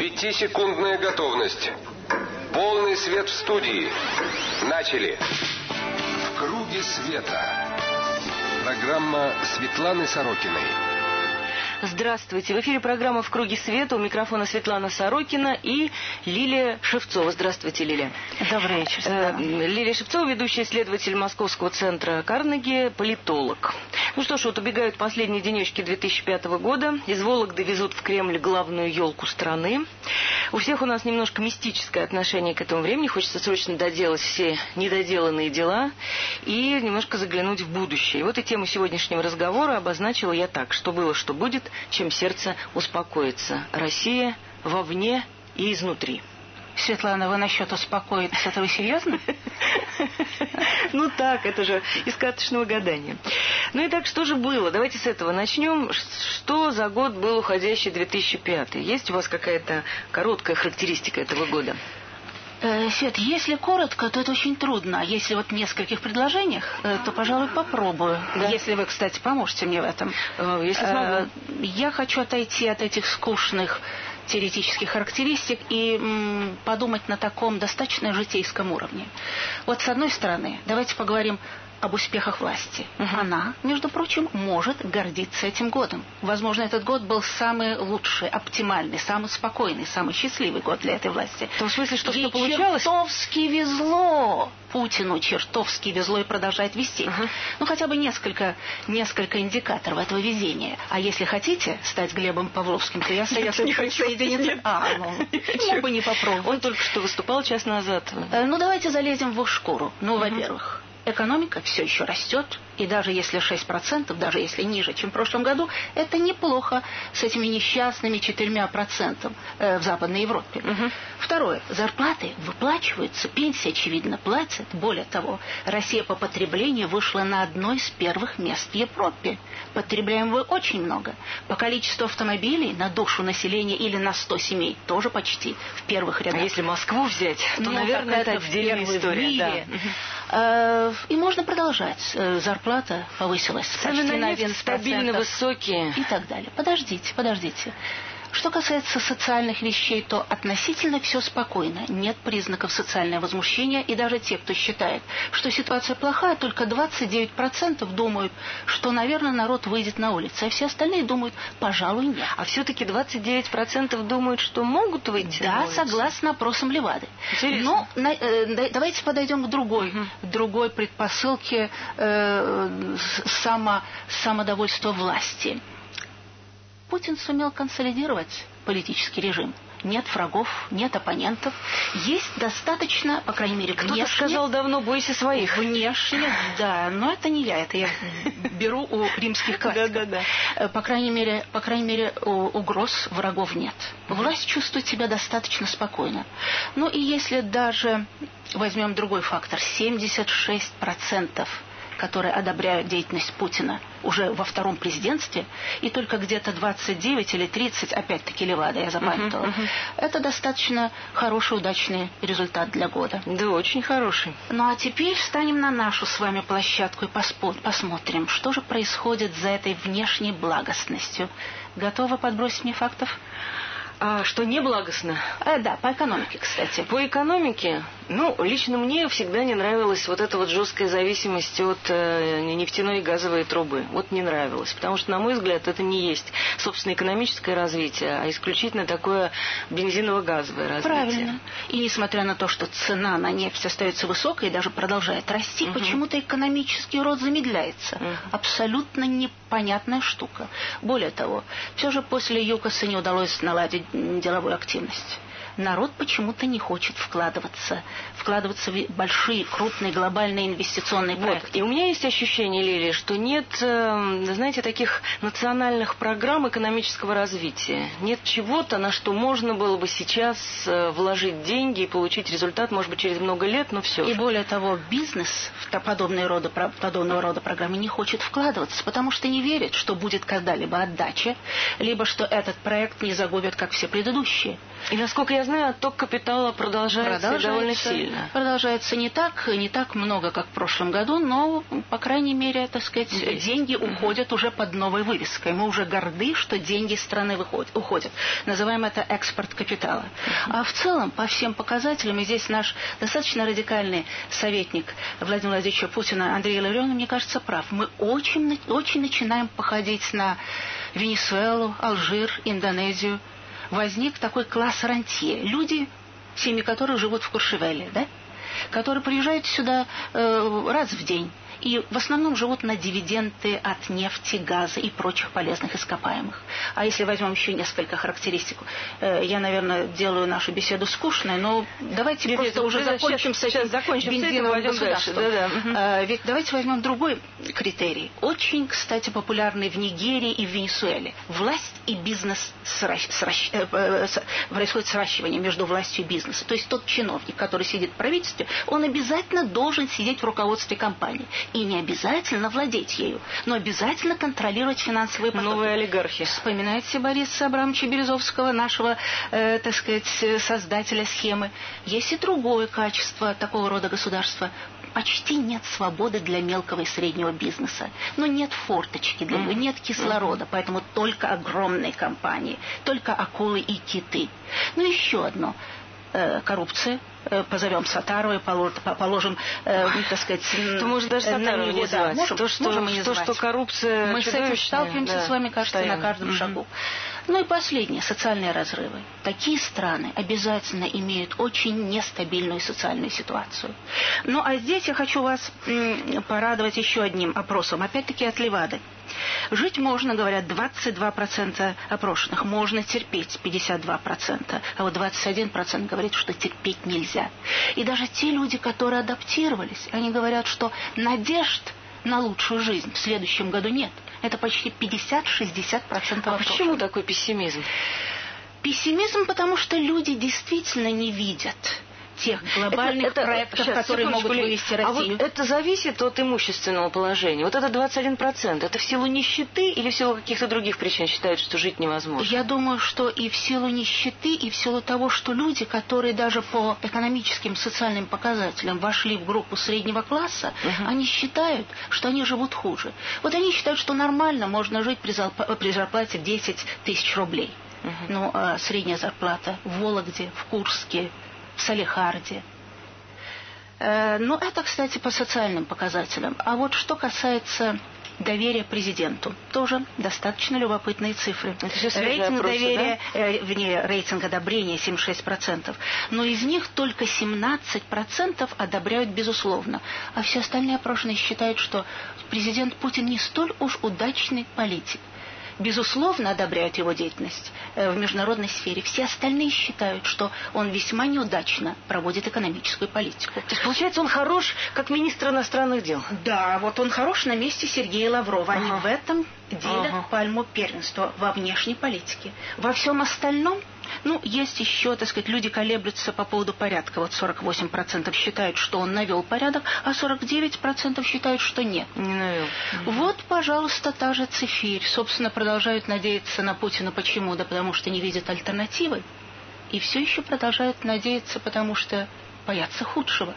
Пятисекундная готовность. Полный свет в студии. Начали. В круге света. Программа Светланы Сорокиной. Здравствуйте. В эфире программа «В круге света». У микрофона Светлана Сорокина и Лилия Шевцова. Здравствуйте, Лилия. Добрый вечер. Лилия Шевцова, ведущий исследователь Московского центра Карнеги, политолог. Ну что ж, вот убегают последние денечки 2005 года. Из Вологды везут в Кремль главную елку страны. У всех у нас немножко мистическое отношение к этому времени. Хочется срочно доделать все недоделанные дела и немножко заглянуть в будущее. И вот и тему сегодняшнего разговора обозначила я так: что было, что будет, чем сердце успокоится. Россия вовне и изнутри. Светлана, вы насчет успокоиться, это вы серьезно? Ну так, это же из карточного гадания. Ну и так, что же было? Давайте с этого начнем. Что за год был уходящий 2005? Есть у вас какая-то короткая характеристика этого года? Свет, если коротко, то это очень трудно. А если вот в нескольких предложениях, то, пожалуй, попробую. Да? Если вы, кстати, поможете мне в этом. Если смогу. Я хочу отойти от этих скучных теоретических характеристик и подумать на таком достаточно житейском уровне. Вот с одной стороны, давайте поговорим об успехах власти. Она, между прочим, может гордиться этим годом. Возможно, этот год был самый лучший, оптимальный, самый спокойный, самый счастливый год для этой власти. В том смысле, что ей получалось? Чертовски везло. Путину чертовски везло и продолжает вести. Ну, хотя бы несколько индикаторов этого везения. А если хотите стать Глебом Павловским, то я советую присоединиться. Почему бы не попробовать? Он только что выступал час назад. Ну, давайте залезем в их шкуру. Ну, во-первых, экономика все еще растет, и даже если 6%, даже если ниже, чем в прошлом году, это неплохо с этими несчастными 4% в Западной Европе. Второе. Зарплаты выплачиваются, пенсии, очевидно, платят. Более того, Россия по потреблению вышла на одно из первых мест в Европе. Потребляем мы очень много. По количеству автомобилей на душу населения или на 100 семей тоже почти в первых рядах. А если Москву взять, то, наверное, это отдельная история. Да. И можно продолжать. Зарплата повысилась. Цены на нефть стабильно высокие. И так далее. Подождите. Что касается социальных вещей, то относительно все спокойно. Нет признаков социального возмущения. И даже те, кто считает, что ситуация плохая, только 29% думают, что, наверное, народ выйдет на улицы. А все остальные думают, пожалуй, нет. А все-таки 29% думают, что могут выйти на улицу? Да, согласно опросам Левады. Но давайте подойдем к другой предпосылке самодовольства власти. Путин сумел консолидировать политический режим. Нет врагов, нет оппонентов. Есть достаточно, по крайней мере, внешне... Кто-то сказал давно: бойся своих. Внешне, да, но это не я, это я беру у римских классиков. По крайней мере, угроз врагов нет. Власть чувствует себя достаточно спокойно. Ну и если даже возьмем другой фактор, 76%, которые одобряют деятельность Путина уже во втором президентстве, и только где-то 29 или 30, опять-таки Левада, я запамятовала. Это достаточно хороший, удачный результат для года. Да, очень хороший. Ну а теперь встанем на нашу с вами площадку и посмотрим, что же происходит за этой внешней благостностью. Готовы подбросить мне фактов? А что неблагостно? Да, по экономике, кстати. По экономике? Ну, лично мне всегда не нравилась вот эта вот жесткая зависимость от нефтяной и газовой трубы. Вот не нравилось. Потому что, на мой взгляд, это не есть, собственно, экономическое развитие, а исключительно такое бензиново-газовое развитие. Правильно. И несмотря на то, что цена на нефть остается высокой и даже продолжает расти, почему-то экономический рост замедляется. Абсолютно непонятная штука. Более того, все же после ЮКОСа не удалось наладить деловую активность. Народ почему-то не хочет вкладываться в большие, крупные, глобальные инвестиционные проекты. Вот. И у меня есть ощущение, Лилия, что нет, знаете, таких национальных программ экономического развития. Нет чего-то, на что можно было бы сейчас вложить деньги и получить результат, может быть, через много лет, но все. И более того, бизнес в подобного рода программы не хочет вкладываться, потому что не верит, что будет когда-либо отдача, либо что этот проект не загубят, как все предыдущие. И, насколько я знаю, отток капитала продолжается довольно сильно. Продолжается не так много, как в прошлом году, но, по крайней мере, так сказать, деньги уходят уже под новой вывеской. Мы уже горды, что деньги из страны уходят. Называем это экспорт капитала. А в целом, по всем показателям, и здесь наш достаточно радикальный советник Владимира Владимировича Путина Андрей Илларионович, мне кажется, прав. Мы очень начинаем походить на Венесуэлу, Алжир, Индонезию. Возник такой класс рантье. Люди, семьи которых живут в Куршевеле, да? Которые приезжают сюда раз в день. И в основном живут на дивиденды от нефти, газа и прочих полезных ископаемых. А если возьмем еще несколько характеристик, я, наверное, делаю нашу беседу скучной, но давайте просто уже закончим с этим бензиновым государством. Ведь давайте возьмем другой критерий. Очень, кстати, популярный в Нигерии и в Венесуэле. Власть и бизнес происходит сращивание между властью и бизнесом. То есть тот чиновник, который сидит в правительстве, он обязательно должен сидеть в руководстве компании. И не обязательно владеть ею, но обязательно контролировать финансовые потоки. Новые олигархи. Вспоминайте Бориса Абрамовича Березовского, нашего, так сказать, создателя схемы. Есть и другое качество такого рода государства. Почти нет свободы для мелкого и среднего бизнеса. Но нет форточки для него, нет кислорода. Поэтому только огромные компании, только акулы и киты. Ну, еще одно. Коррупция. Позовем Саттарова и положим, так сказать, то может даже Саттарова не звать. Что коррупция мы с этим сталкиваемся с вами, кажется, на каждом шагу. Ну и последнее, социальные разрывы. Такие страны обязательно имеют очень нестабильную социальную ситуацию. Ну а здесь я хочу вас порадовать еще одним опросом, опять-таки от Левады. Жить можно, говорят, 22% опрошенных, можно терпеть 52%, а вот 21% говорит, что терпеть нельзя. И даже те люди, которые адаптировались, они говорят, что надежд на лучшую жизнь в следующем году нет. Это почти 50-60% опрошенных. А почему такой пессимизм? Пессимизм, потому что люди действительно не видят тех глобальных проектов, которые могут вывести Россию. А вот это зависит от имущественного положения. Вот это 21%. Это в силу нищеты или в силу каких-то других причин считают, что жить невозможно? Я думаю, что и в силу нищеты, и в силу того, что люди, которые даже по экономическим, социальным показателям вошли в группу среднего класса, они считают, что они живут хуже. Вот они считают, что нормально можно жить при зарплате 10 тысяч рублей. Ну, а средняя зарплата в Вологде, в Курске, в Салехарде. Ну, это, кстати, по социальным показателям. А вот что касается доверия президенту, тоже достаточно любопытные цифры. Рейтинг доверия, рейтинг одобрения 76%. Но из них только 17% одобряют безусловно. А все остальные опрошенные считают, что президент Путин не столь уж удачный политик. Безусловно, одобряют его деятельность в международной сфере. Все остальные считают, что он весьма неудачно проводит экономическую политику. То есть, получается, он хорош как министр иностранных дел? Да, вот он хорош на месте Сергея Лаврова. Они в этом делят пальму первенства во внешней политике. Во всем остальном, ну, есть еще, так сказать, люди колеблются по поводу порядка. Вот 48% считают, что он навел порядок, а 49% считают, что нет. Не навел. Вот, пожалуйста, та же цифирь. Собственно, продолжают надеяться на Путина. Почему? Да потому что не видят альтернативы. И все еще продолжают надеяться, потому что боятся худшего.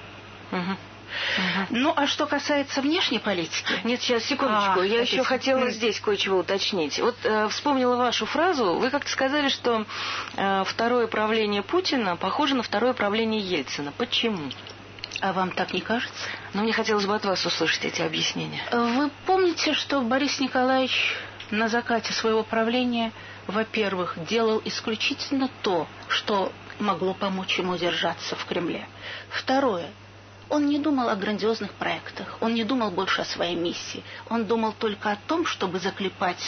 Ну, а что касается внешней политики... Нет, сейчас, секундочку. Я еще хотела здесь кое-чего уточнить. Вот вспомнила вашу фразу. Вы как-то сказали, что второе правление Путина похоже на второе правление Ельцина. Почему? А вам так не кажется? Ну, мне хотелось бы от вас услышать эти объяснения. Вы помните, что Борис Николаевич на закате своего правления, во-первых, делал исключительно то, что могло помочь ему удержаться в Кремле. Второе. Он не думал о грандиозных проектах, он не думал больше о своей миссии. Он думал только о том, чтобы заклепать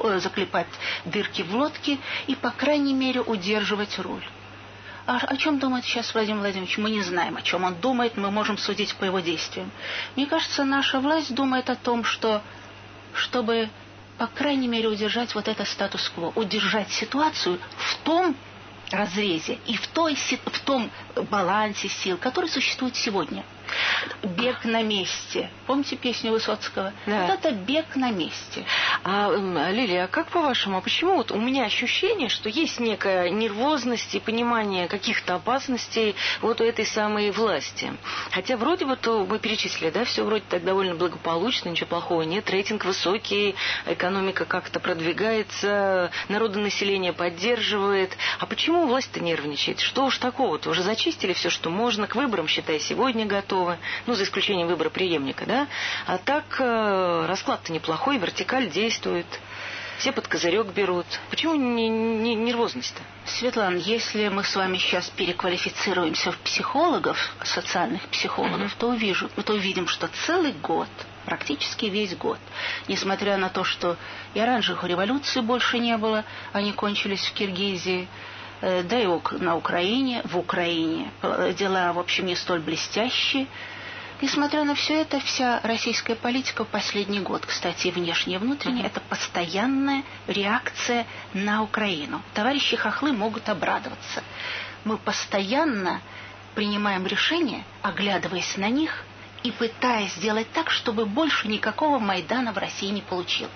дырки в лодке и, по крайней мере, удерживать руль. А о чем думает сейчас Владимир Владимирович? Мы не знаем, о чем он думает, мы можем судить по его действиям. Мне кажется, наша власть думает о том, чтобы, по крайней мере, удержать вот это статус-кво, удержать ситуацию в том разрезе и в том балансе сил, который существует сегодня. Бег на месте. Помните песню Высоцкого? Да. Вот это бег на месте. Лилия, а как по-вашему, почему вот у меня ощущение, что есть некая нервозность и понимание каких-то опасностей вот у этой самой власти? Хотя вроде бы то мы перечислили, да, все вроде так довольно благополучно, ничего плохого нет, рейтинг высокий, экономика как-то продвигается, народонаселение поддерживает. А почему власть-то нервничает? Что уж такого-то? Уже зачистили все, что можно, к выборам, считай, сегодня готовы, ну, за исключением выбора преемника, да? А так расклад-то неплохой, вертикаль действует, все под козырек берут. Почему не нервозность-то? Светлана, если мы с вами сейчас переквалифицируемся в психологов, социальных психологов, то увидим, что целый год, практически весь год, несмотря на то, что и оранжевых революций больше не было, они кончились в Киргизии, да и в Украине дела, в общем, не столь блестящие. Несмотря на все это, вся российская политика в последний год, кстати, и внешняя, и внутренняя, это постоянная реакция на Украину. Товарищи хохлы могут обрадоваться. Мы постоянно принимаем решения, оглядываясь на них и пытаясь сделать так, чтобы больше никакого Майдана в России не получилось.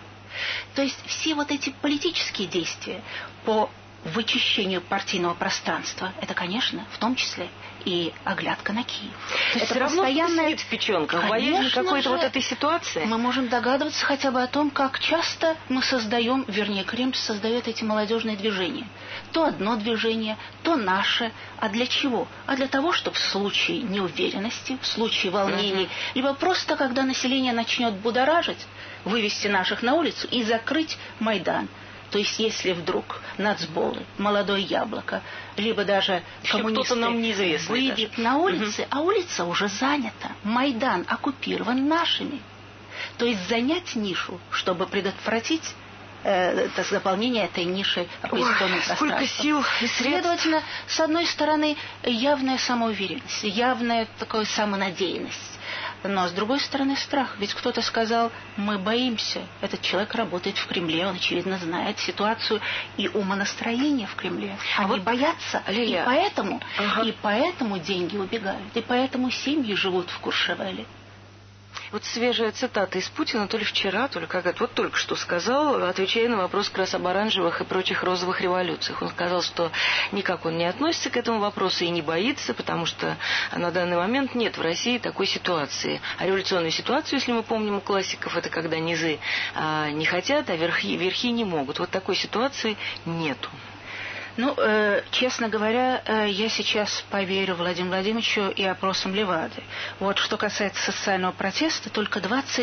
То есть все вот эти политические действия по вычищению партийного пространства, это, конечно, в том числе и оглядка на Киев. То есть это постоянная сидит в печенках, боязнь какой-то вот этой ситуации. Мы можем догадываться хотя бы о том, как часто мы создаем, вернее, Кремль создает эти молодежные движения. То одно движение, то наше. А для чего? А для того, чтобы в случае неуверенности, в случае волнений, либо просто, когда население начнет будоражить, вывести наших на улицу и закрыть Майдан. То есть, если вдруг нацболы, молодое яблоко, либо даже коммунисты выйдет на улицы, а улица уже занята, Майдан оккупирован нашими. То есть занять нишу, чтобы предотвратить заполнение этой ниши оппозиционным пространством. Сколько сил и средств. Следовательно, с одной стороны, явная самоуверенность, явная такая самонадеянность. Но, с другой стороны, страх. Ведь кто-то сказал, мы боимся. Этот человек работает в Кремле, он, очевидно, знает ситуацию и умонастроение в Кремле. Они боятся, и поэтому деньги убегают, и поэтому семьи живут в Куршевеле. Вот свежая цитата из Путина, то ли вчера, то ли как-то, вот только что сказал, отвечая на вопрос как раз об оранжевых и прочих розовых революциях. Он сказал, что никак он не относится к этому вопросу и не боится, потому что на данный момент нет в России такой ситуации. А революционную ситуацию, если мы помним у классиков, это когда низы не хотят, а верхи не могут. Вот такой ситуации нету. Ну, честно говоря, я сейчас поверю Владимиру Владимировичу и опросам Левады. Вот что касается социального протеста, только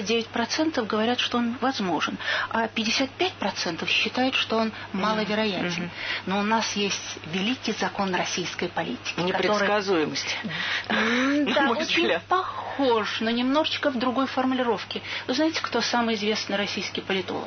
29% говорят, что он возможен, а 55% считают, что он маловероятен. Но у нас есть великий закон российской политики. Непредсказуемость. Да, очень похож, но немножечко в другой формулировке. Вы знаете, кто самый известный российский политолог?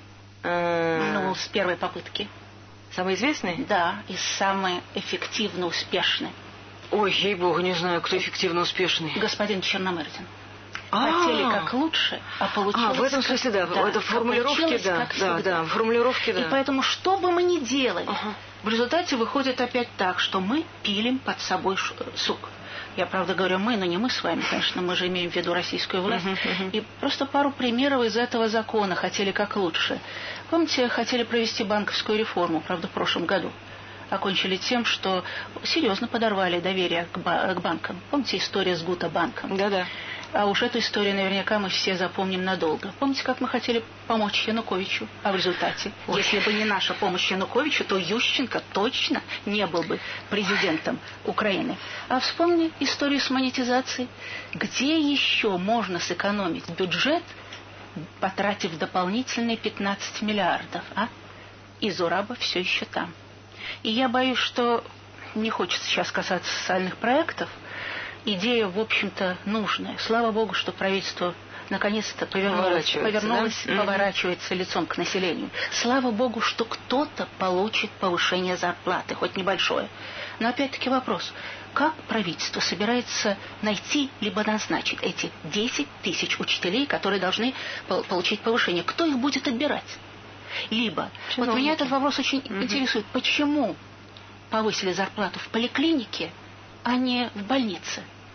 Ну, с первой попытки. Самый известный? Да, и самый эффективно успешный. Ой, ей-богу, не знаю, кто эффективно успешный. Господин Черномырдин. Хотели как лучше, а получилось... в этом смысле, да. Это в формулировке, да. В формулировке, да. И поэтому, что бы мы ни делали, в результате выходит опять так, что мы пилим под собой сук. Я, правда, говорю мы, но не мы с вами, конечно, мы же имеем в виду российскую власть. И просто пару примеров из этого закона хотели как лучше. Помните, хотели провести банковскую реформу, правда, в прошлом году. Окончили тем, что серьезно подорвали доверие к банкам. Помните история с Гута-банком? Да-да. А уж эту историю наверняка мы все запомним надолго. Помните, как мы хотели помочь Януковичу? А в результате, если бы не наша помощь Януковичу, то Ющенко точно не был бы президентом Украины. А вспомни историю с монетизацией. Где еще можно сэкономить бюджет, потратив дополнительные 15 миллиардов? И Зураба все еще там. И я боюсь, что не хочется сейчас касаться социальных проектов. Идея, в общем-то, нужная. Слава Богу, что правительство наконец-то поворачивается лицом к населению. Слава Богу, что кто-то получит повышение зарплаты, хоть небольшое. Но опять-таки вопрос, как правительство собирается найти либо назначить эти 10 тысяч учителей, которые должны получить повышение? Кто их будет отбирать? Либо, вот меня этот вопрос очень интересует, почему повысили зарплату в поликлинике, а не в больнице?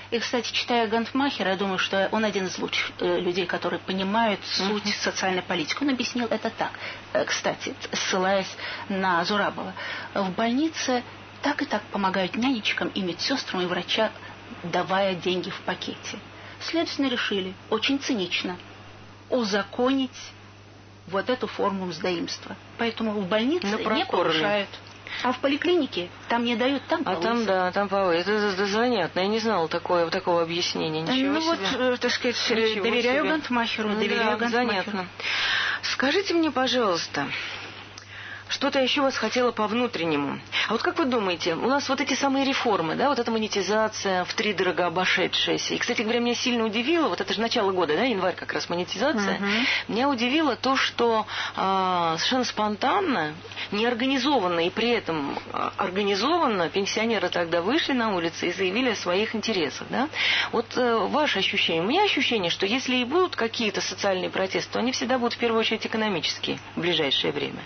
И, кстати, читая Гантмахера, я думаю, что он один из лучших людей, которые понимают суть социальной политики. Он объяснил это так, кстати, ссылаясь на Зурабова. В больнице так и так помогают нянечкам и медсестрам, и врачам, давая деньги в пакете. Следовательно, решили, очень цинично, узаконить вот эту форму мздоимства. Поэтому в больнице не повышают. А в поликлинике там не дают, там повысят. А там, да, там повысят. Это занятно. Я не знала такого объяснения. Ничего себе. Вот, так сказать, доверяю Гантмахеру. Занятно. Скажите мне, пожалуйста, что-то я еще вас хотела по внутреннему. А вот как вы думаете, у нас вот эти самые реформы, да, вот эта монетизация втридорого обошедшаяся. И, кстати говоря, меня сильно удивило, вот это же начало года, да, январь как раз монетизация. Меня удивило то, что совершенно спонтанно, неорганизованно и при этом организованно пенсионеры тогда вышли на улицы и заявили о своих интересах, да. Вот ваше ощущение, у меня ощущение, что если и будут какие-то социальные протесты, то они всегда будут в первую очередь экономические в ближайшее время.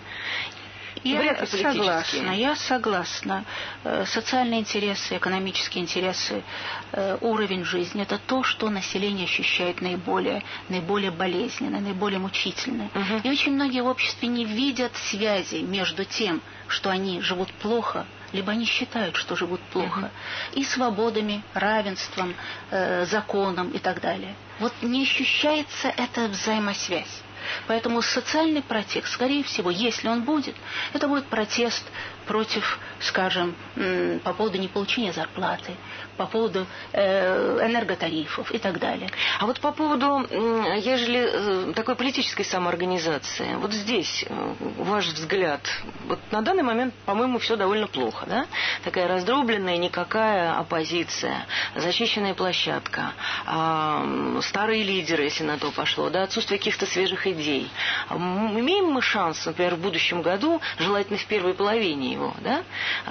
Я согласна. Социальные интересы, экономические интересы, уровень жизни – это то, что население ощущает наиболее болезненно, наиболее мучительно. И очень многие в обществе не видят связи между тем, что они живут плохо, либо они считают, что живут плохо, и свободами, равенством, законом и так далее. Вот не ощущается эта взаимосвязь. Поэтому социальный протест, скорее всего, если он будет, это будет протест против, скажем, по поводу неполучения зарплаты, по поводу энерготарифов и так далее. А вот по поводу, ежели такой политической самоорганизации, вот здесь ваш взгляд, вот на данный момент, по-моему, все довольно плохо, да? Такая раздробленная, никакая оппозиция, зачищенная площадка, старые лидеры, если на то пошло, да, отсутствие каких-то свежих идей. Имеем мы шанс, например, в будущем году, желательно в первой половине его, да,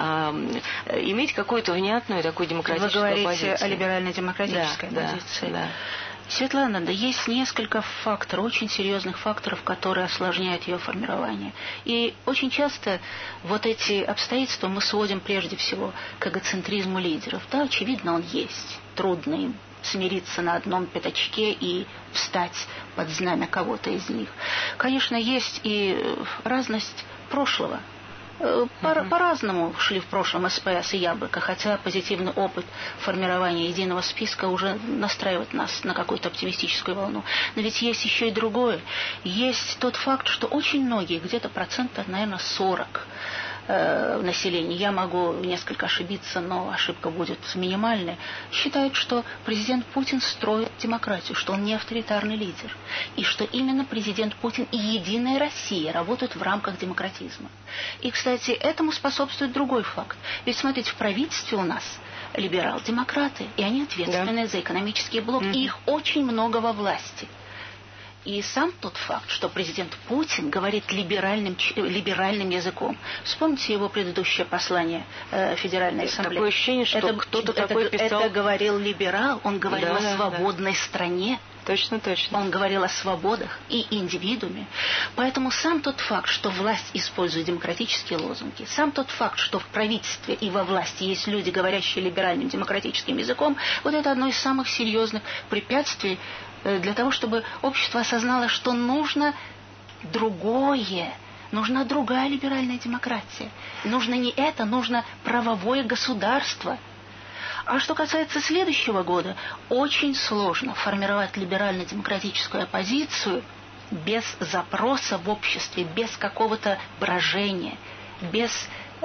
иметь какую-то внятную такую демократическую оппозицию? Вы говорите о либерально-демократической оппозиции. Да. Светлана, да, есть несколько факторов, очень серьезных факторов, которые осложняют ее формирование. И очень часто вот эти обстоятельства мы сводим прежде всего к эгоцентризму лидеров. Да, очевидно, он есть. Трудно им смириться на одном пятачке и встать под знамя кого-то из них. Конечно, есть и разность прошлого. По-разному шли в прошлом СПС и Яблоко, хотя позитивный опыт формирования единого списка уже настраивает нас на какую-то оптимистическую волну. Но ведь есть еще и другое. Есть тот факт, что очень многие, где-то процентов, наверное, 40 населения, я могу несколько ошибиться, но ошибка будет минимальной, считают, что президент Путин строит демократию, что он не авторитарный лидер, и что именно президент Путин и Единая Россия работают в рамках демократизма. И, кстати, этому способствует другой факт. Ведь, смотрите, в правительстве у нас либерал-демократы, и они ответственны за экономический блок, и их очень много во власти. И сам тот факт, что президент Путин говорит либеральным языком. Вспомните его предыдущее послание Федеральной Ассамблеи. Такое ощущение, что кто-то такой писал. Это говорил либерал, он говорил о свободной стране. Точно. Он говорил о свободах и индивидууме. Поэтому сам тот факт, что власть использует демократические лозунги, сам тот факт, что в правительстве и во власти есть люди, говорящие либеральным демократическим языком, вот это одно из самых серьезных препятствий для того, чтобы общество осознало, что нужно другое. Нужна другая либеральная демократия. Нужно не это, нужно правовое государство. А что касается следующего года, очень сложно формировать либерально-демократическую оппозицию без запроса в обществе, без какого-то брожения, без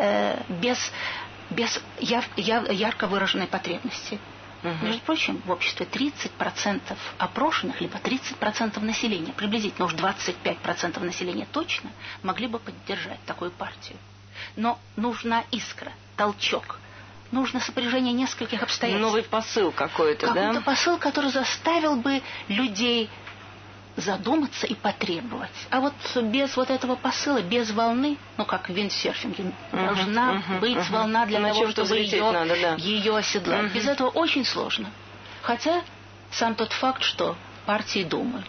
ярко выраженной потребности. Между прочим, в обществе 30% опрошенных, либо 30% населения, приблизительно уж 25% населения точно, могли бы поддержать такую партию. Но нужна искра, толчок. Нужно сопряжение нескольких обстоятельств. Новый посыл какой-то, да? Какой-то посыл, который заставил бы людей задуматься и потребовать. А вот без вот этого посыла, без волны, ну как в виндсерфинге, должна быть волна для того, чтобы ее оседлать. Без этого очень сложно. Хотя сам тот факт, что партии думают.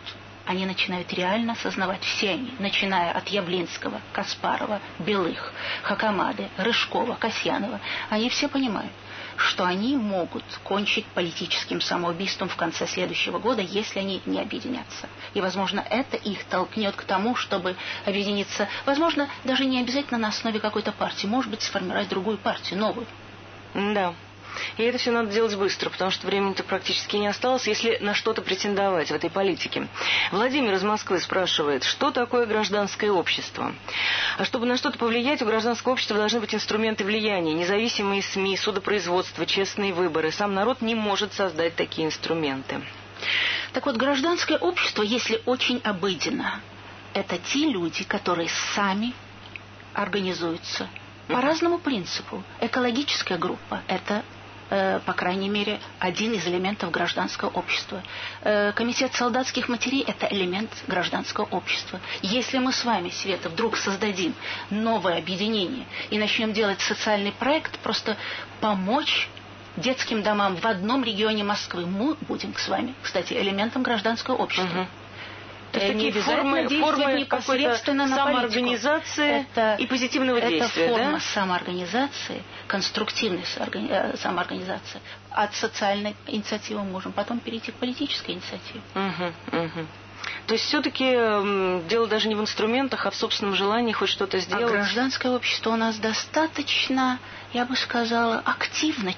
они начинают реально осознавать, все они, начиная от Яблинского, Каспарова, Белых, Хакамады, Рыжкова, Касьянова, они все понимают, что они могут кончить политическим самоубийством в конце следующего года, если они не объединятся. И, возможно, это их толкнет к тому, чтобы объединиться, возможно, даже не обязательно на основе какой-то партии, может быть, сформировать другую партию, новую. Да. И это все надо делать быстро, потому что времени-то практически не осталось, если на что-то претендовать в этой политике. Владимир из Москвы спрашивает, что такое гражданское общество? А чтобы на что-то повлиять, у гражданского общества должны быть инструменты влияния, независимые СМИ, судопроизводство, честные выборы. Сам народ не может создать такие инструменты. Так вот, гражданское общество, если очень обыденно, это те люди, которые сами организуются по разному принципу. Экологическая группа – это, по крайней мере, один из элементов гражданского общества. Комитет солдатских матерей – это элемент гражданского общества. Если мы с вами, Света, вдруг создадим новое объединение и начнем делать социальный проект, просто помочь детским домам в одном регионе Москвы, мы будем с вами, кстати, элементом гражданского общества. То есть такие формы какой-то самоорганизации и позитивного действия, это форма самоорганизации, конструктивной самоорганизации. От социальной инициативы мы можем потом перейти к политической инициативе. То есть все-таки дело даже не в инструментах, а в собственном желании хоть что-то сделать. А гражданское общество у нас достаточно, я бы сказала, активно.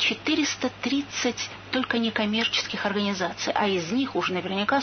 430 только некоммерческих организаций, а из них уж наверняка,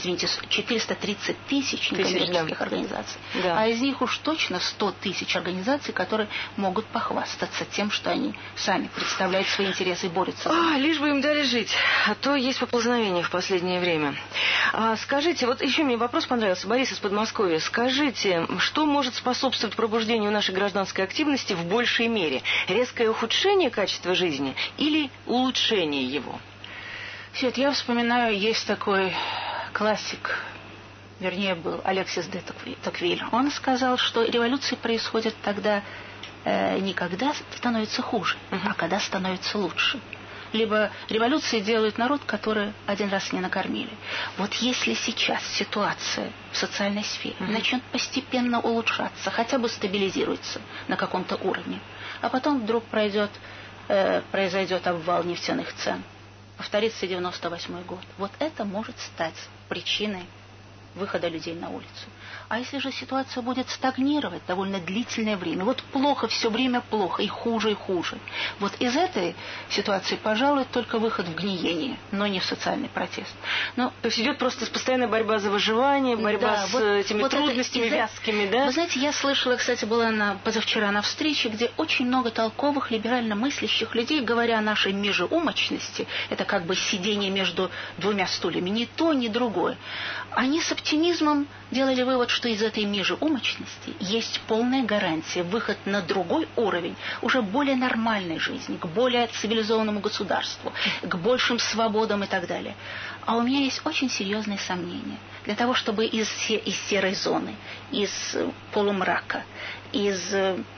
430 тысяч некоммерческих организаций, да. А из них уж точно 100 тысяч организаций, которые могут похвастаться тем, что они сами представляют свои интересы и борются. Лишь бы им дали жить, а то есть поползновение в последнее время. Скажите, вот еще мне вопрос понравился, Борис из Подмосковья. Скажите, что может способствовать пробуждению нашей гражданской активности в большей мере? Резкое ухудшение качества жизни или улучшение его? Свет, я вспоминаю, есть такой классик, вернее, был Алексис де Токвиль. Он сказал, что революции происходят тогда не когда становится хуже, а когда становится лучше. Либо революции делают народ, который один раз не накормили. Вот если сейчас ситуация в социальной сфере начнет постепенно улучшаться, хотя бы стабилизируется на каком-то уровне, а потом вдруг произойдет обвал нефтяных цен, повторится 98 год. Вот это может стать причиной выхода людей на улицу. А если же ситуация будет стагнировать довольно длительное время, вот плохо, все время плохо, и хуже, вот из этой ситуации, пожалуй, только выход в гниение, но не в социальный протест. То есть идет просто постоянная борьба за выживание, борьба с этими трудностями вязкими, да? Вы знаете, я слышала, кстати, была позавчера на встрече, где очень много толковых, либерально мыслящих людей, говоря о нашей межеумочности, это как бы сидение между двумя стульями, ни то, ни другое. Они с оптимизмом делали вывод, что из этой межеумочности есть полная гарантия, выход на другой уровень, уже более нормальной жизни, к более цивилизованному государству, к большим свободам и так далее. А у меня есть очень серьезные сомнения. Для того, чтобы из серой зоны, из полумрака, из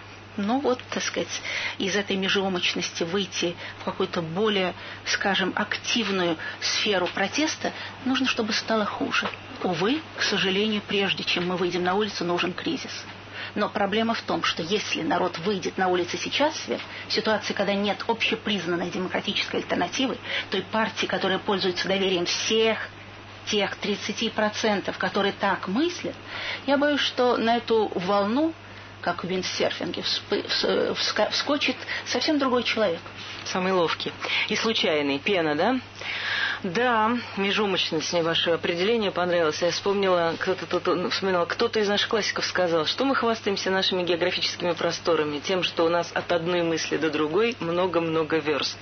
этой межеумочности выйти в какую-то более, скажем, активную сферу протеста, нужно, чтобы стало хуже. Увы, к сожалению, прежде чем мы выйдем на улицу, нужен кризис. Но проблема в том, что если народ выйдет на улицы сейчас, Свет, в ситуации, когда нет общепризнанной демократической альтернативы, той партии, которая пользуется доверием всех тех 30%, которые так мыслят, я боюсь, что на эту волну, как в виндсерфинге, вскочит совсем другой человек. Самый ловкий и случайный. Пена, да? Да, межумочность, мне ваше определение понравилось. Я вспомнила, кто-то из наших классиков сказал, что мы хвастаемся нашими географическими просторами, тем, что у нас от одной мысли до другой много-много верст.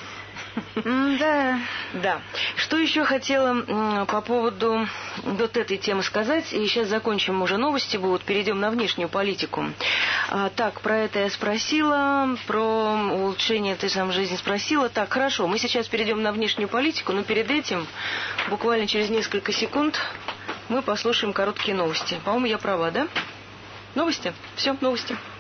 Да. Что еще хотела по поводу вот этой темы сказать, и сейчас закончим, уже новости будут, перейдем на внешнюю политику. Так, про это я спросила, про улучшение этой самой жизни спросила. Так, хорошо, мы сейчас перейдем на внешнюю политику, но перед этим, буквально через несколько секунд, мы послушаем короткие новости. По-моему, я права, да? Новости? Все, новости.